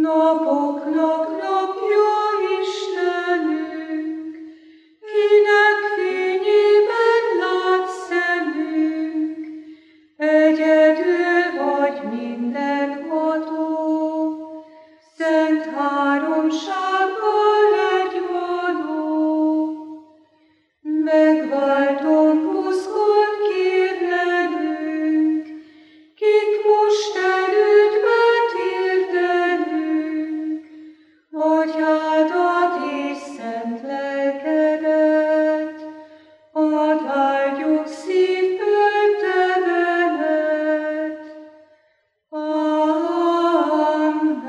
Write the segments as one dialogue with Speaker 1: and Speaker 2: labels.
Speaker 1: Napoknak napja Istenünk, kinek fényében lát szemünk, egyedül vagy mindenható, szent háromsággal egyvaló. Megváltom buszkod kérlelünk, kik most elődben hirdelünk, Atyádat és szent lelkedet, add áldjuk szívből te veled. Amen.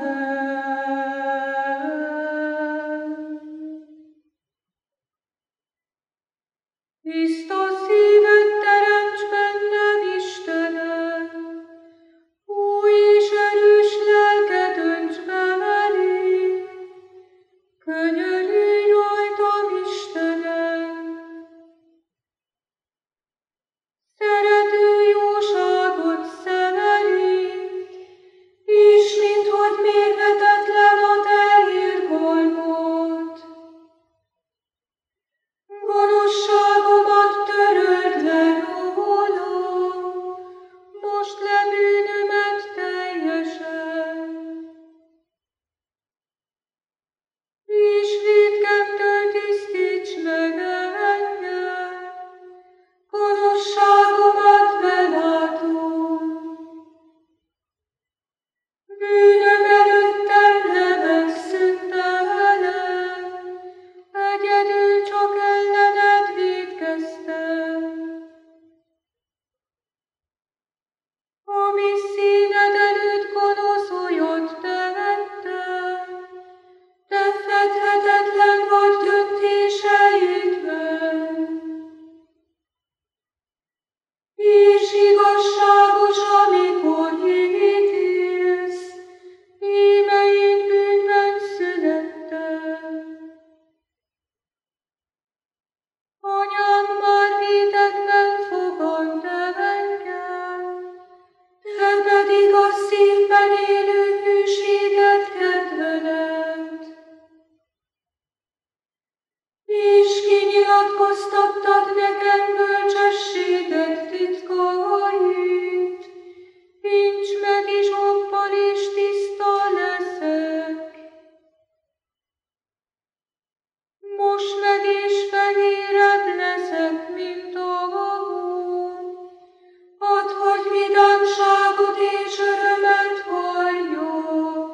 Speaker 1: Tiszta szívet teremts bennem, Istenem, új és erős lelket önts be velém. Könyörülj rajtam, Istenem! Szerető jóságot szemelít, és minthogy mérhetetlen a te irgalmad. Gonoszságomat töröld le rólam, most le bűnömet teljesen. És vétkemtől tisztíts meg engem, gonoszságomat belátom. Bűnöm előttem ne megszüntelem, egyedül csak ellened vétkeztem. Ami színed előtt gonosz olyat tehettem, te fedhetetlen vagy döntéseidben. És igazságos, amikor ítélsz, íme én bűnben születtem. Anyám már vétekben fogant engem, te pedig a szívben élő hűséget kedveled. És kinyilatkoztattad nekem bölcsességed titkait, nincs meg is oppal és tiszta leszek. Most meg és fehérebb leszek, mint a hó. Add, hogy vidámságot és örömet halljak.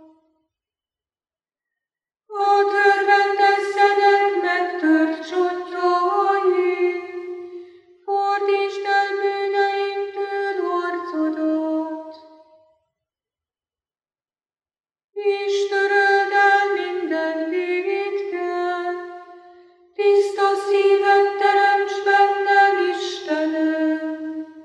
Speaker 1: A törvendezzenek megtört csontjaim, fordítsd el bűneimtől arcodat. És töröld el minden vétket, tiszta szívet teremts bennem, Istenem.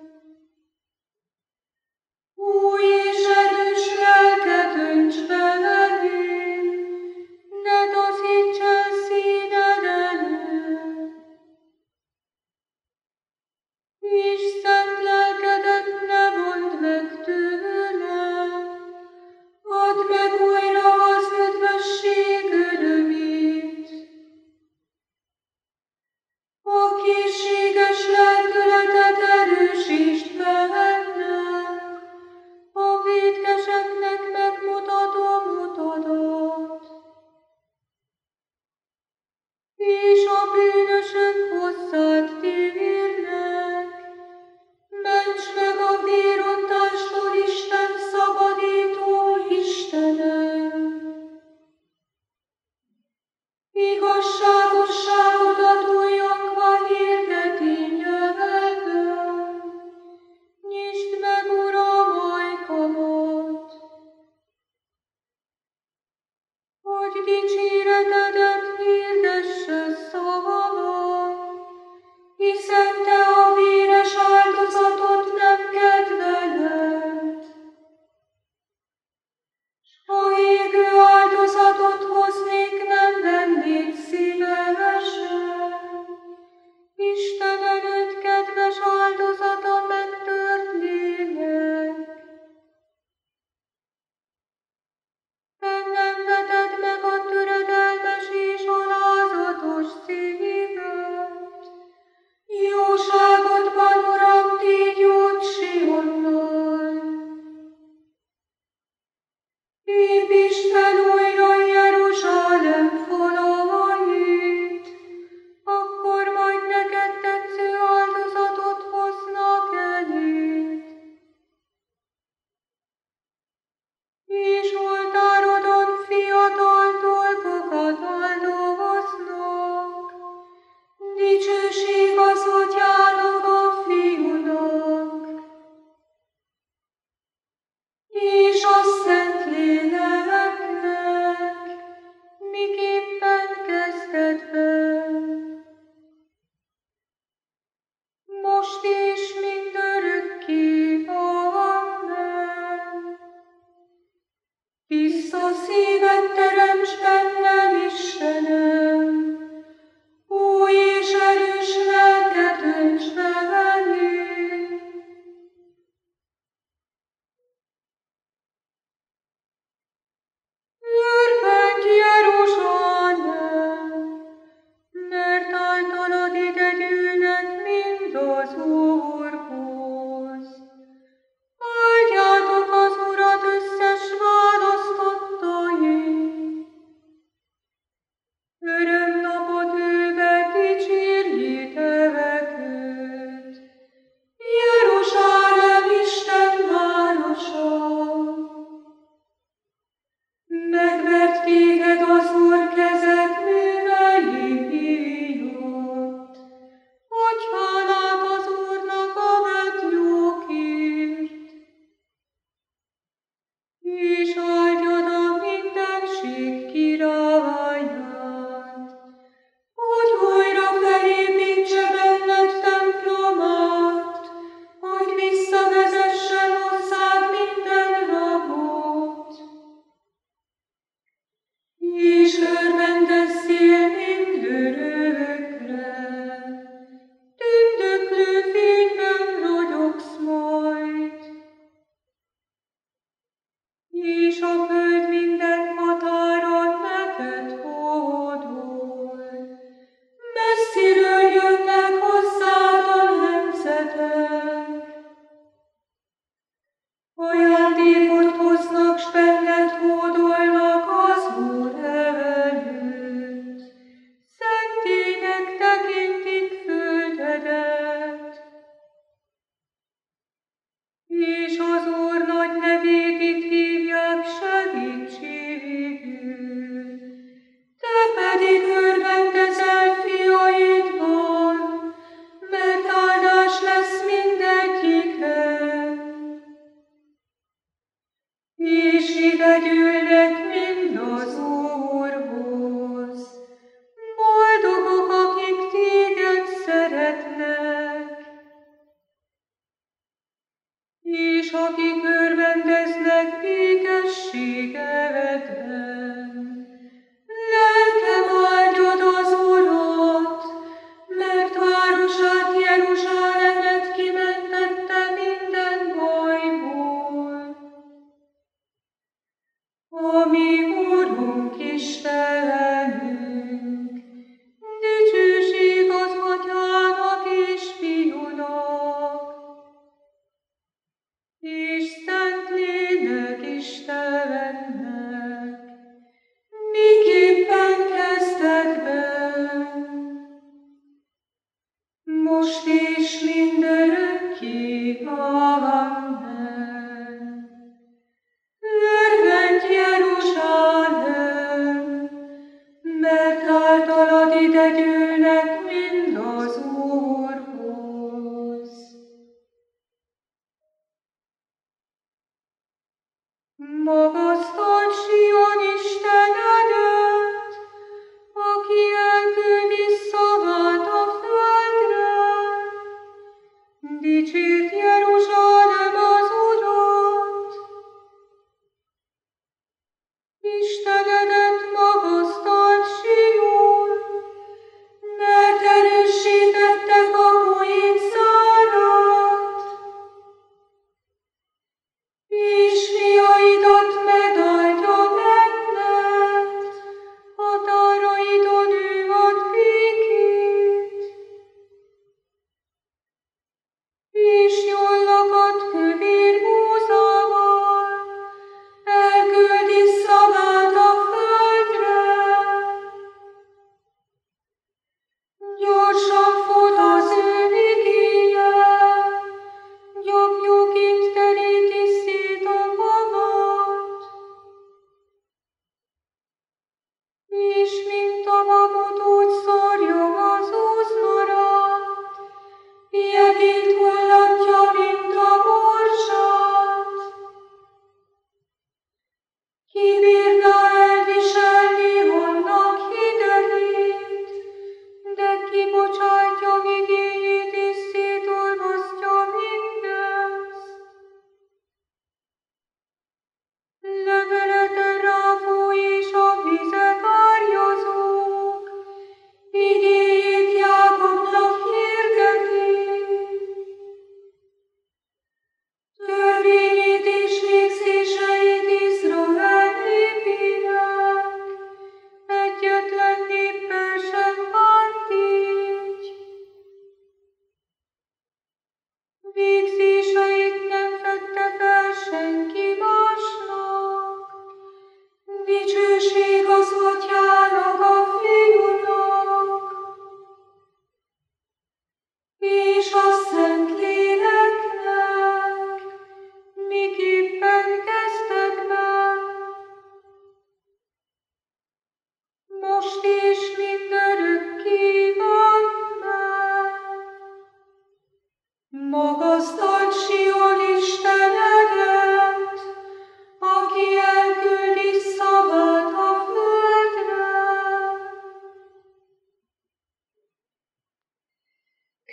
Speaker 1: Új és erős lelket önts be velém, ne taszíts el színed elől. És szent lelkedet ne vondd meg tőlem, add meg újra az üdvösség örömét. A készséges lelkületet erősítsd bennem, a vétkeseknek megmutatom utadat. És a bűnösök hozzád térnek, ments meg a vérontástól, Isten szabadító Istenem. Igazságosságodat újjongva hirdeti nyelven, nyisd meg, Uram, ajkamat, hogy dicséretedet hirdesse szavamat, hiszen te a véres áldozatot nem kedveled. S ha égő áldozatot hoznék, nem vennéd szívesen. Isten előtt kedves áldozata megtört lélek. Te Megbízható szívet teremts bennem, Istenem, új és erős lelket önts be belém. Örvendj, Jeruzsálem, mert általad ide gyűlnek mind az Úrhoz. Áldjátok az Urat összes választottai,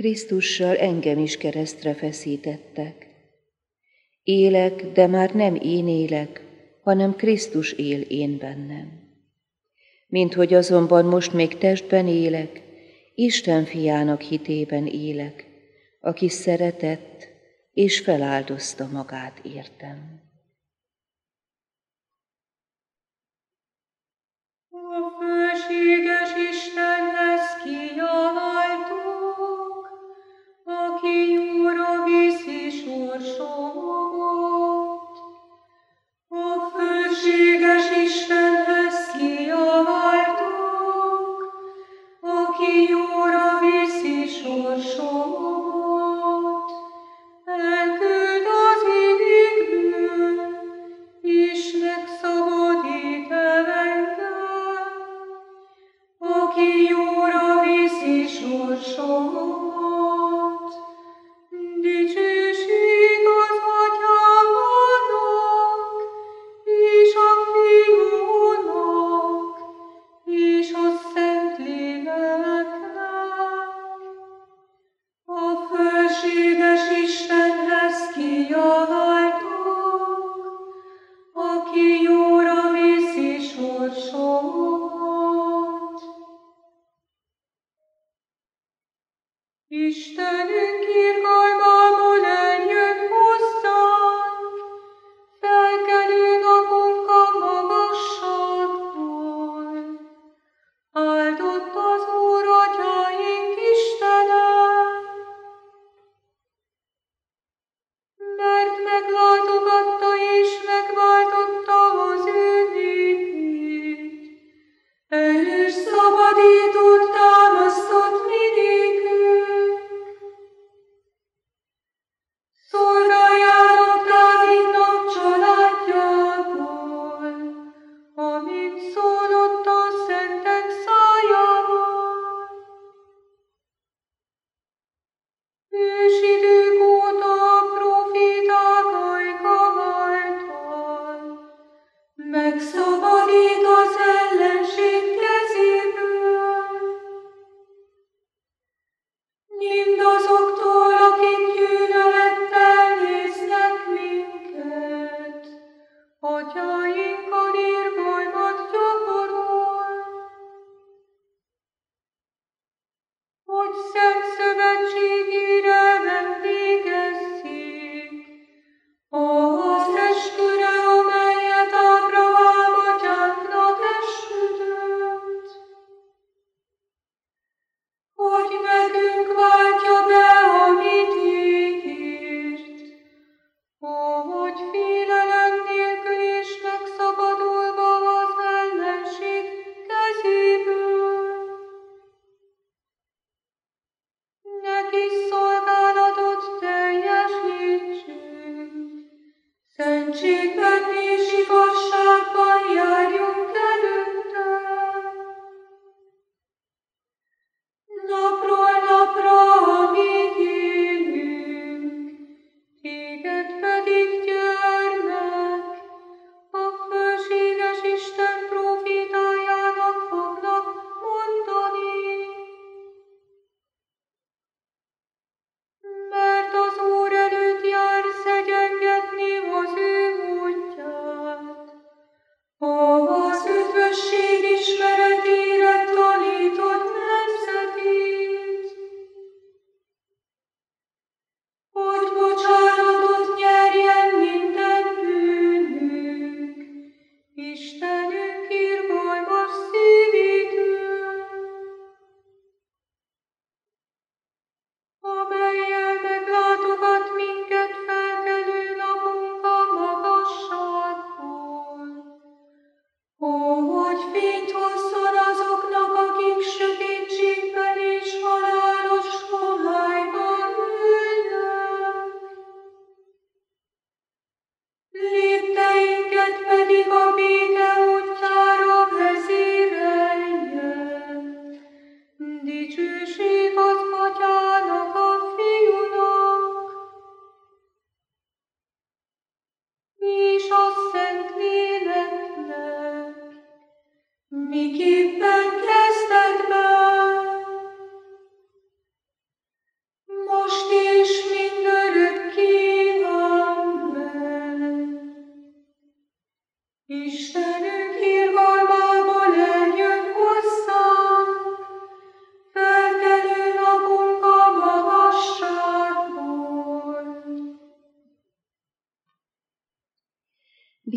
Speaker 2: Krisztussal engem is keresztre feszítettek. Élek, de már nem én élek, hanem Krisztus él én bennem. Minthogy azonban most még testben élek, Isten fiának hitében élek, aki szeretett és feláldozta magát értem.
Speaker 1: A fölséges Istenhez kiáltok, aki jóra viszi sorsomat. A fölséges Istenhez kiáltok, aki jóra viszi sorsomat. Elküld az égből, és megszabadít engem, aki jóra viszi sorsomat. Dicsőség az Atyának, és a Fiúnak, és a Szentléleknek. A fölséges Istenhez kiáltok, aki jóra viszi sorsomat. Istenünk irgalmából eljön hozzánk, felkelő napunk a magasságból. Áldott az Úr atyáink Istene, mert meglátogatta és megváltotta az ő népét. Erős szabadítót támasztott mi nékünk. Szolgáljátok Dávidnak családjából, amint szólott a szentek szájával. Ősidők óta a proféták ajka által megszabadít az ellenség kezéből. Mindazoktól, akik gyűlölettel néznek minket, atyáinkon irgalmat gyakorol, hogy szent szövetségére vendégezzék az esküre, amelyet Ábrahám atyánknak esküdött, hogy nekünk váltja be, amit ígért, ahogy félelem nélkül és megszabadulva az ellenség kezéből. Neki szolgálatot teljesítsünk, szentségben és igazságban járjunk előtte. Napról napra, amíg élünk, téged pedig, gyermek, a fölséges Isten profétájának fognak mondani. Mert az Úr előtt jár szegyengetni az ő módját, az üdvösség ismeretére tanított nemzetét, hogy bocsánatot nyerjen minden bűnük, Istenünk irgalmas szívétől, amellyel meglátogat minket felkelő napunk a magasságból, hogy fényt hozzon azoknak, akik sötétségben és halálos homályban ülnek. Lépteinket pedig a béke útjára vezérelje. Dicsőség az Atyának, a Fiúnak, és a Szentléleknek, miképpen kezdetben,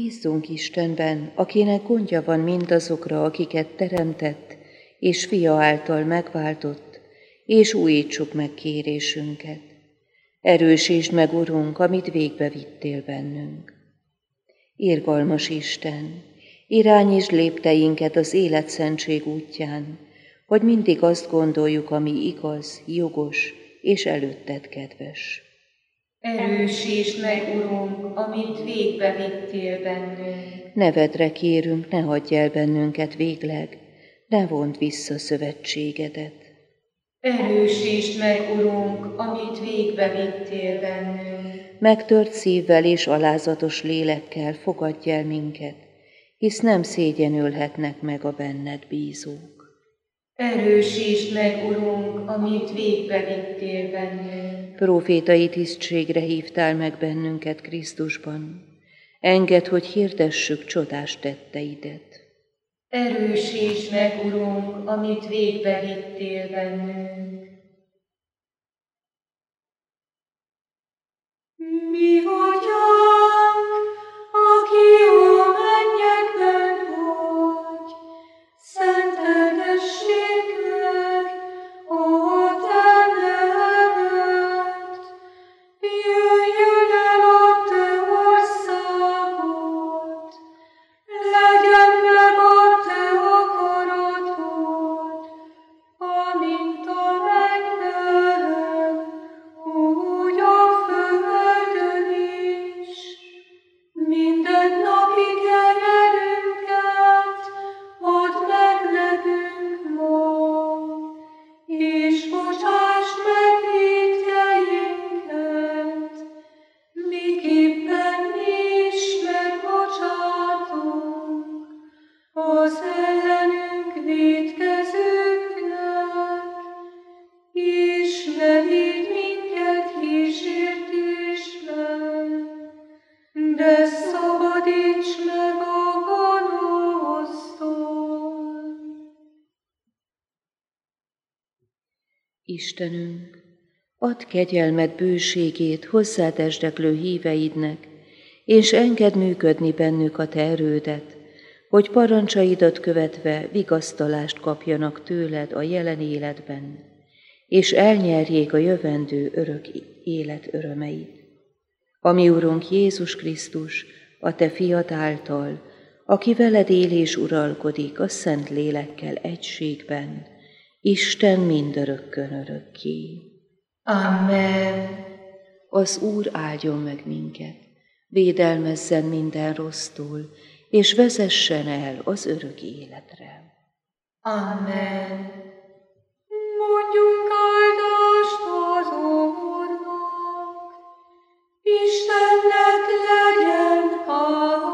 Speaker 2: Bízzunk Istenben, akinek gondja van mindazokra, akiket teremtett, és Fia által megváltott, és újítsuk meg kérésünket. Erősítsd meg, Urunk, amit végbe vittél bennünk. Irgalmas Isten, irányítsd lépteinket az életszentség útján, hogy mindig azt gondoljuk, ami igaz, jogos és előtted kedves.
Speaker 1: Erősítsd meg, Urunk, amit végbe vittél bennünk.
Speaker 2: Nevedre kérünk, ne hagyj el bennünket végleg, ne vondd vissza szövetségedet.
Speaker 1: Erősítsd meg, Urunk, amit végbe vittél bennünk.
Speaker 2: Megtört szívvel és alázatos lélekkel fogadj el minket, hisz nem szégyenülhetnek meg a benned bízók.
Speaker 1: Erősítsd meg, Urunk, amit végbe vittél bennünk.
Speaker 2: Profétai tisztségre hívtál meg bennünket Krisztusban. Engedd, hogy hirdessük csodás tetteidet.
Speaker 1: Erősítsd meg, Urunk, amit végbe vittél bennünk. Mi Atyánk, aki a mennyekben vagy, szenteltessék meg a te neved. Jöjjön el a te országod, legyen meg a te akaratod, amint a mennyben, úgy a földön is. Mindennapi kenyerünket add meg nekünk ma, és bocsásd meg vétkeinket, miképpen mi is megbocsátunk az ellenünk vétkezőknek, és ne vigy minket kísértésbe, de szabadíts meg a gonosztól.
Speaker 2: Istenünk, add kegyelmed bőségét hozzád esdeklő híveidnek, és engedd működni bennük a te erődet, hogy parancsaidat követve vigasztalást kapjanak tőled a jelen életben, és elnyerjék a jövendő örök élet örömeit. Ami Urunk Jézus Krisztus, a te fiad által, aki veled él és uralkodik a Szent Lélekkel egységben, Isten mindörökkön örökké.
Speaker 1: Amen.
Speaker 2: Az Úr áldjon meg minket, védelmezzen minden rossztól, és vezessen el az örök életre.
Speaker 1: Amen. Mondjunk áldást az Úrnak, Istennek legyen hála.